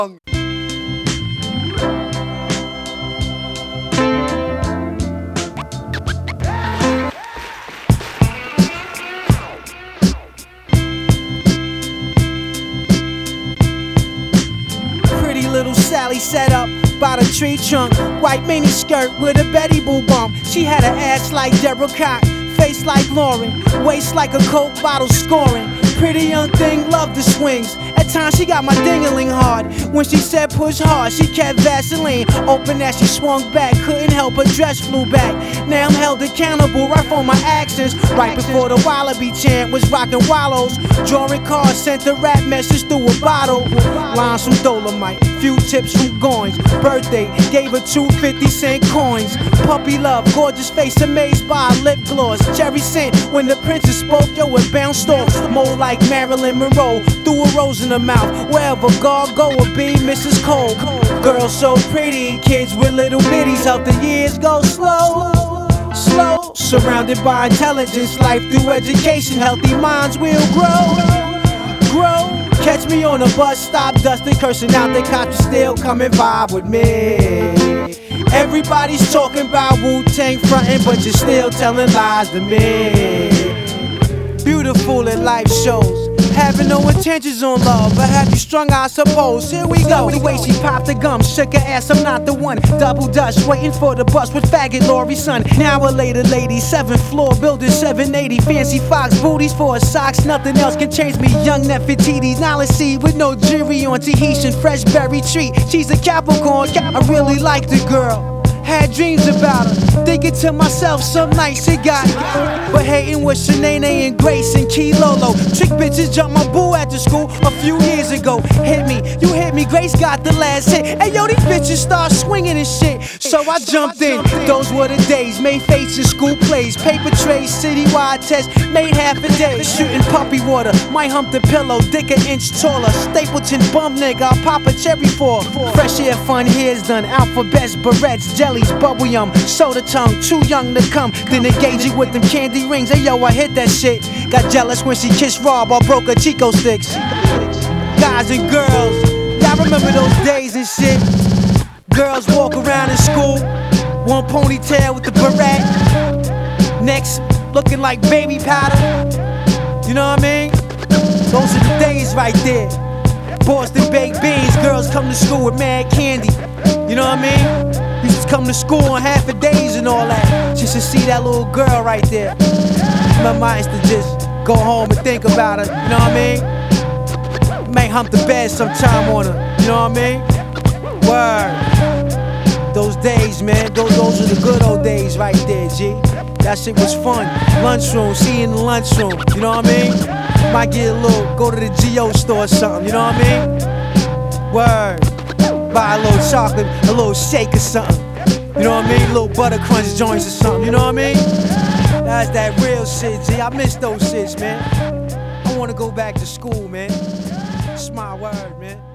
Pretty little Sally sat up by the tree trunk, white mini skirt with a Betty Boo bump. She had an ass like Deborah Cox, face like Lauren, waist like a Coke bottle scoring. Pretty young thing, loved the swings. At times she got my ding-a-ling hard. When she said push hard, she kept Vaseline open as she swung back. Couldn't help her dress flew back. Now I'm held accountable right for my actions. Right before the Wallaby chant was rockin' wallows, drawing cards, sent a rap message through a bottle. Lines from Dolomite, few tips from Goins. Birthday, gave her 2 50-cent coins. Puppy love, gorgeous face amazed by lip gloss. Cherry scent, when the princess spoke, yo, it bounced off. More like Marilyn Monroe, threw a rose in her mouth. Wherever God go or be Mrs. Cole. Girls so pretty, kids with little bitties. Help the years go slow, slow. Surrounded by intelligence, life through education. Healthy minds will grow, grow. Catch me on a bus stop, dusting, cursing out the cops, still come and vibe with me. Everybody's talking about Wu-Tang frontin', but you're still telling lies to me. Beautiful in life shows, having no intentions on love, but have you strung, I suppose. Here we go. The way she popped the gum, shook her ass, I'm not the one. Double Dutch, waiting for the bus with faggot Laurie's son. An hour later, lady, 7th floor, building 780. Fancy Fox booties for her socks, nothing else can change me. Young Nefertiti's, Nalacy with no jury on Tahitian fresh berry tree. She's a Capricorn, I really like the girl. Had dreams about her, thinking to myself some nights it got. But hating with Shanae and Grace and Key Lolo. Trick bitches jumped my boo after school a few years ago. Hit me, you hit me, Grace got the last hit. Hey yo, these bitches start swinging and shit. So I jumped in, those were the days. Made fates in school plays, paper trays, citywide tests. Made half a day, shooting puppy water. Might hump the pillow, dick an inch taller. Stapleton bum nigga, I'll pop a cherry for. Fresh air fun, hair's done. Alphabets, barrettes, jellies, bubble yum, soda tongue, too young to come. Then engaging with them candy rings. Hey yo, I hit that shit. Got jealous when she kissed Rob or broke her Chico sticks. Guys and girls, y'all remember those days and shit. Girls walk around in school, one ponytail with the beret, next looking like baby powder. You know what I mean? Those are the days right there. Boston baked beans, girls come to school with mad candy. You know what I mean? Used to come to school on half a days and all that, just to see that little girl right there. My mind used to just go home and think about her, you know what I mean? May hump the bed sometime on her, you know what I mean? Word. Those days, man, those are the good old days right there, G. That shit was fun. Lunchroom, see you in the lunchroom, you know what I mean? Might get a little, go to the G.O. store or something, you know what I mean? Word. Buy a little chocolate, a little shake or something. You know what I mean? Little butter crunch joints or something, you know what I mean? That's that real shit, G. I miss those shits, man. I wanna go back to school, man. It's my word, man.